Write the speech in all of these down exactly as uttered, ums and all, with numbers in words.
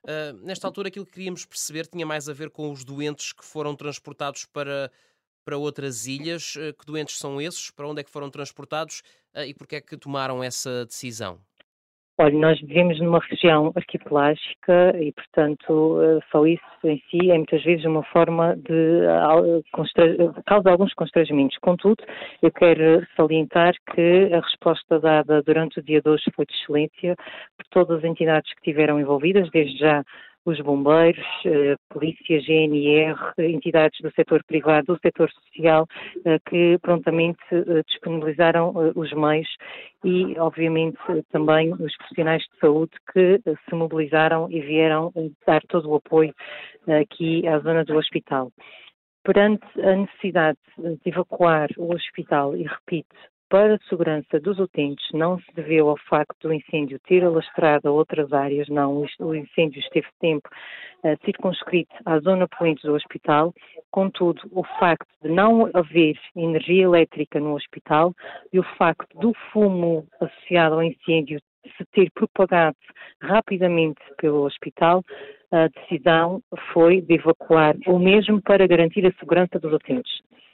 Ah, nesta altura, aquilo que queríamos perceber tinha mais a ver com os doentes que foram transportados para, para outras ilhas. Ah, que doentes são esses? Para onde é que foram transportados? Ah, e porque é que tomaram essa decisão? Olha, nós vivemos numa região arquipelágica e, portanto, eh, só isso em si é muitas vezes uma forma de al- constra- causa alguns constrangimentos. Contudo, eu quero salientar que a resposta dada durante o dia de hoje foi de excelência por todas as entidades que estiveram envolvidas, desde já os bombeiros, eh, polícia, G N R, entidades do setor privado, do setor social, eh, que prontamente eh, disponibilizaram eh, os meios e, obviamente, também os profissionais de saúde que eh, se mobilizaram e vieram eh, dar todo o apoio eh, aqui à zona do hospital. Perante a necessidade de evacuar o hospital, e repito, para a segurança dos utentes, não se deveu ao facto do incêndio ter alastrado a outras áreas, não, o incêndio esteve tempo uh, circunscrito à zona poluente do hospital, contudo, o facto de não haver energia elétrica no hospital e o facto do fumo associado ao incêndio se ter propagado rapidamente pelo hospital, a decisão foi de evacuar o mesmo para garantir a segurança dos utentes.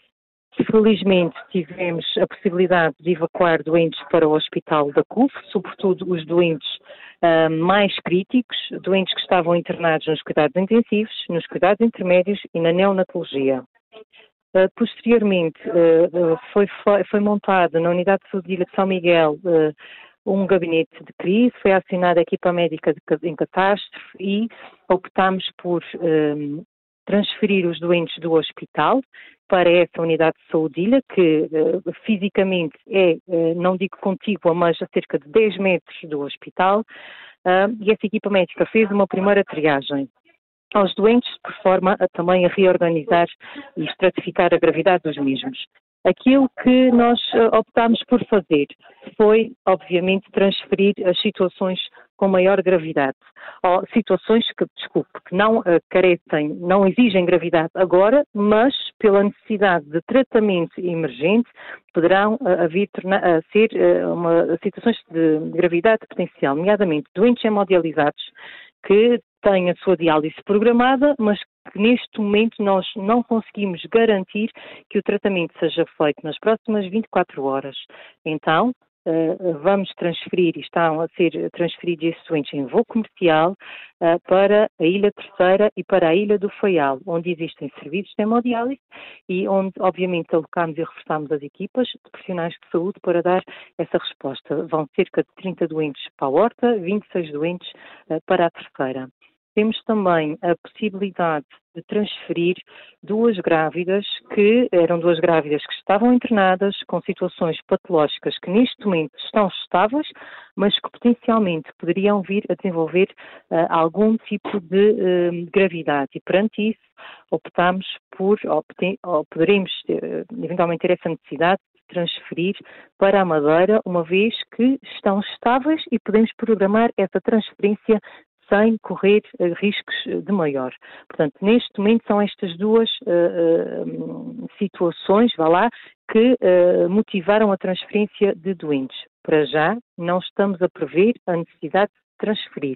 Felizmente tivemos a possibilidade de evacuar doentes para o hospital da C U F, sobretudo os doentes uh, mais críticos, doentes que estavam internados nos cuidados intensivos, nos cuidados intermédios e na neonatologia. Uh, posteriormente, uh, uh, foi, foi montado na Unidade de Saúde de Ilha de São Miguel uh, um gabinete de crise, foi acionada a equipa médica de, em catástrofe e optámos por um, transferir os doentes do hospital para essa unidade de saúde de ilha, que uh, fisicamente é, uh, não digo contígua, mas a cerca de dez metros do hospital, uh, e essa equipa médica fez uma primeira triagem aos doentes, por forma a também a reorganizar e estratificar a gravidade dos mesmos. Aquilo que nós optámos por fazer foi, obviamente, transferir as situações com maior gravidade, ou situações que, desculpe, que não uh, carecem, não exigem gravidade agora, mas pela necessidade de tratamento emergente poderão uh, vir a ser uh, uma, situações de gravidade potencial, nomeadamente doentes hemodializados que têm a sua diálise programada, mas que neste momento nós não conseguimos garantir que o tratamento seja feito nas próximas vinte e quatro horas. Então, uh, vamos transferir, e estão a ser transferidos esses doentes em voo comercial uh, para a Ilha Terceira e para a Ilha do Faial, onde existem serviços de hemodiálise e onde, obviamente, alocamos e reforçamos as equipas de profissionais de saúde para dar essa resposta. Vão cerca de trinta doentes para a Horta, vinte e seis doentes uh, para a Terceira. Temos também a possibilidade de transferir duas grávidas que eram duas grávidas que estavam internadas com situações patológicas que neste momento estão estáveis, mas que potencialmente poderiam vir a desenvolver uh, algum tipo de uh, gravidade. E perante isso optámos por, ou, ou poderemos ter, eventualmente ter essa necessidade de transferir para a Madeira, uma vez que estão estáveis e podemos programar essa transferência sem correr uh, riscos de maior. Portanto, neste momento são estas duas uh, uh, situações, vá lá, que uh, motivaram a transferência de doentes. Para já, não estamos a prever a necessidade de transferir.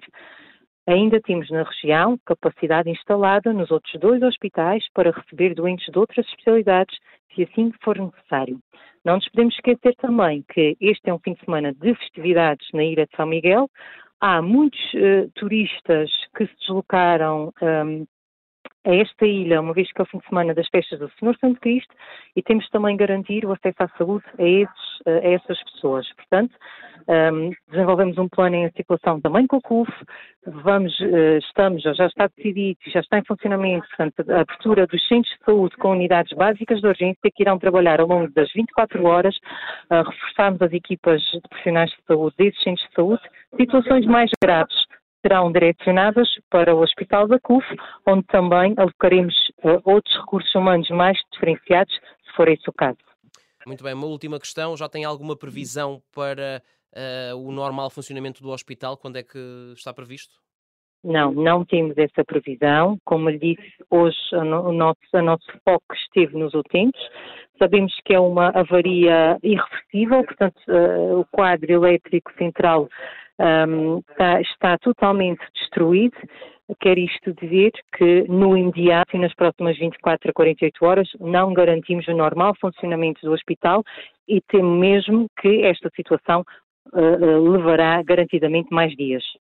Ainda temos na região capacidade instalada nos outros dois hospitais para receber doentes de outras especialidades, se assim for necessário. Não nos podemos esquecer também que este é um fim de semana de festividades na Ilha de São Miguel. Há muitos uh, turistas que se deslocaram um, a esta ilha, uma vez que é o fim de semana das festas do Senhor Santo Cristo, e temos também garantir o acesso à saúde a, esses, a essas pessoas. Portanto, um, desenvolvemos um plano em articulação também com a C U F, vamos, uh, estamos, já está decidido, já está em funcionamento, portanto, a abertura dos centros de saúde com unidades básicas de urgência que irão trabalhar ao longo das vinte e quatro horas, uh, reforçarmos as equipas de profissionais de saúde desses centros de saúde. Situações mais graves serão direcionadas para o Hospital da C U F, onde também alocaremos uh, outros recursos humanos mais diferenciados, se for esse o caso. Muito bem, uma última questão. Já tem alguma previsão para uh, o normal funcionamento do hospital? Quando é que está previsto? Não, não temos essa previsão. Como lhe disse, hoje o nosso, o nosso foco esteve nos utentes. Sabemos que é uma avaria irreversível, portanto, uh, o quadro elétrico central um, está, está totalmente destruído. Quer isto dizer que no imediato e nas próximas vinte e quatro a quarenta e oito horas não garantimos o normal funcionamento do hospital e temo mesmo que esta situação uh, uh, levará garantidamente mais dias.